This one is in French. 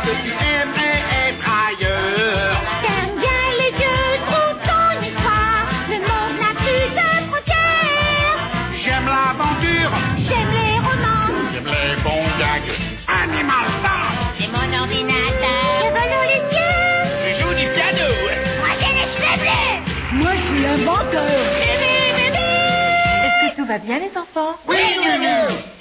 que tu aimerais être ailleurs. T'aimes bien les jeux, trouve ton histoire. Le monde n'a plus de frontières. J'aime l'aventure, J'aime les romances. j'aime les bons gags. Animal Stars, C'est mon ordinateur. Je vole dans les cieux. je joue du piano. Moi j'ai les cheveux bleus. Moi, je suis l'inventeur. Bébé, bébé. Est-ce que tout va bien, les enfants? Oui, Nounou.